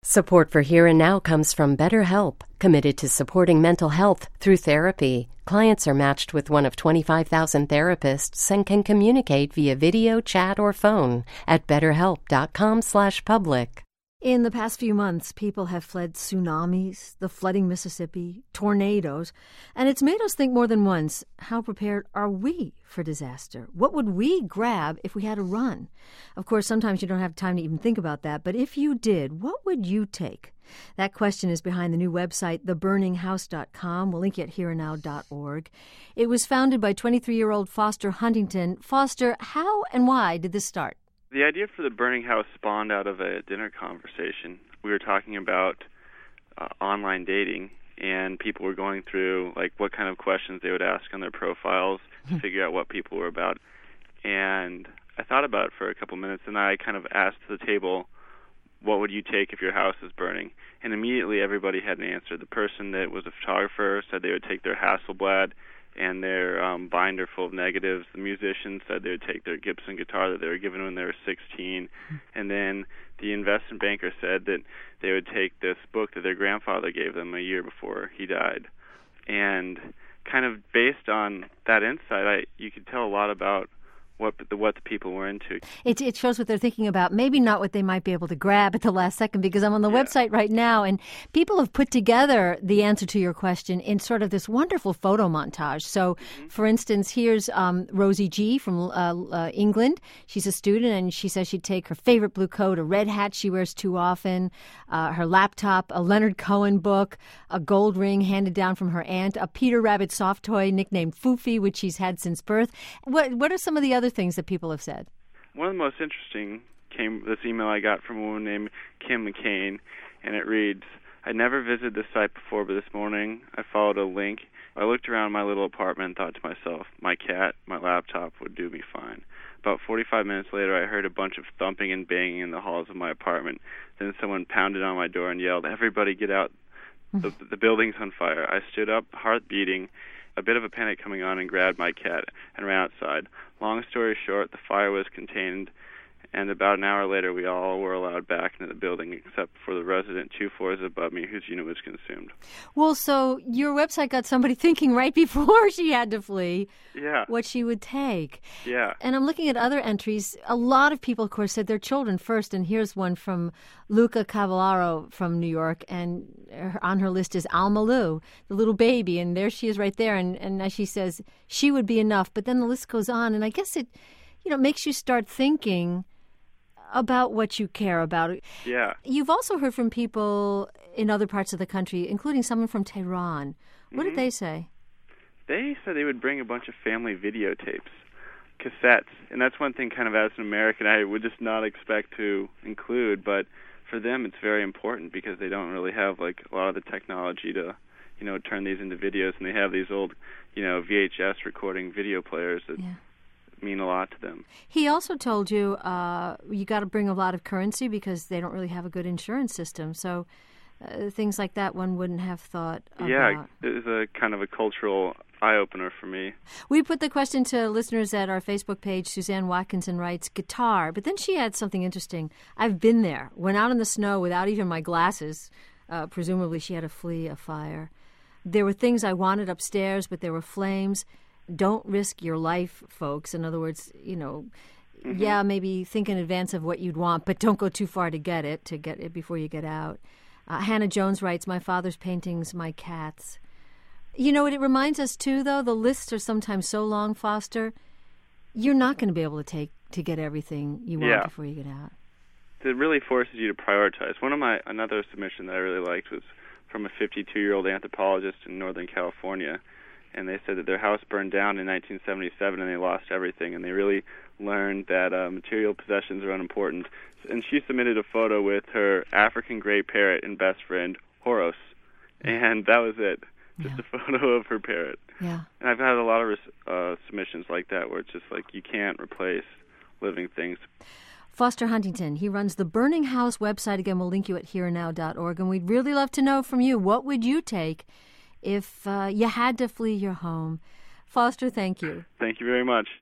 Support for Here and Now comes from BetterHelp, committed to supporting mental health through therapy. Clients are matched with one of 25,000 therapists and can communicate via video, chat, or phone at betterhelp.com/public. In the past few months, people have fled tsunamis, the flooding Mississippi, tornadoes, and it's made us think more than once, how prepared are we for disaster? What would we grab if we had to run? Of course, sometimes you don't have time to even think about that, but if you did, what would you take? That question is behind the new website, theburninghouse.com. We'll link you at hereandnow.org. It was founded by 23-year-old Foster Huntington. Foster, how and why did this start? The idea for the Burning House spawned out of a dinner conversation. We were talking about online dating, and people were going through like what kind of questions they would ask on their profiles to figure out what people were about. And I thought about it for a couple minutes, and I kind of asked the table, what would you take if your house is burning? And immediately everybody had an answer. The person that was a photographer said they would take their Hasselblad and their binder full of negatives. The musicians said they would take their Gibson guitar that they were given when they were 16. And then the investment banker said that they would take this book that their grandfather gave them a year before he died. And kind of based on that insight, you could tell a lot about what the people were into. It shows what they're thinking about, maybe not what they might be able to grab at the last second, because I'm on the website right now, and people have put together the answer to your question in sort of this wonderful photo montage. So, for instance, here's Rosie G. from England. She's a student, and she says she'd take her favorite blue coat, a red hat she wears too often, her laptop, a Leonard Cohen book, a gold ring handed down from her aunt, a Peter Rabbit soft toy nicknamed Foofy, which she's had since birth. What are some of the other things that people have said? One of the most interesting came this email I got from a woman named Kim McCain, and it reads, I never visited this site before, but this morning I followed a link. I looked around my little apartment and thought to myself, my cat, my laptop would do me fine. About 45 minutes later, I heard a bunch of thumping and banging in the halls of my apartment. Then someone pounded on my door and yelled, everybody get out, the building's on fire. I stood up, heart beating, a bit of a panic coming on, and grabbed my cat and ran outside. Long story short, the fire was contained, and about an hour later, we all were allowed back into the building, except for the resident 2 floors above me, whose unit was consumed. Well, so your website got somebody thinking right before she had to flee what she would take. Yeah. And I'm looking at other entries. A lot of people, of course, said their children first, and here's one from Luca Cavallaro from New York, and on her list is Alma Lou, the little baby, and there she is right there, and as she says, she would be enough. But then the list goes on, and I guess it, makes you start thinking about what you care about. Yeah. You've also heard from people in other parts of the country, including someone from Tehran. What did they say? They said they would bring a bunch of family videotapes, cassettes, and that's one thing kind of as an American I would just not expect to include, but for them it's very important because they don't really have like a lot of the technology to, turn these into videos, and they have these old, VHS recording video players that mean a lot to them. He also told you you got to bring a lot of currency because they don't really have a good insurance system. So things like that one wouldn't have thought about. Yeah, it was a kind of a cultural eye-opener for me. We put the question to listeners at our Facebook page. Suzanne Watkinson writes, guitar. But then she adds something interesting. I've been there. Went out in the snow without even my glasses. Presumably she had to flee a fire. There were things I wanted upstairs, but there were flames. Don't risk your life, folks. In other words, maybe think in advance of what you'd want, but don't go too far to get it before you get out. Hannah Jones writes, my father's paintings, my cats. What it reminds us, too, though, the lists are sometimes so long, Foster, you're not going to be able to get everything you want before you get out. It really forces you to prioritize. Another submission that I really liked was from a 52-year-old anthropologist in Northern California, and they said that their house burned down in 1977 and they lost everything, and they really learned that material possessions are unimportant. And she submitted a photo with her African gray parrot and best friend, Horos, and that was it, just a photo of her parrot. Yeah. And I've had a lot of submissions like that where it's just like you can't replace living things. Foster Huntington, he runs the Burning House website. Again, we'll link you at hereandnow.org, and we'd really love to know from you, what would you take if you had to flee your home? Foster, thank you. Thank you very much.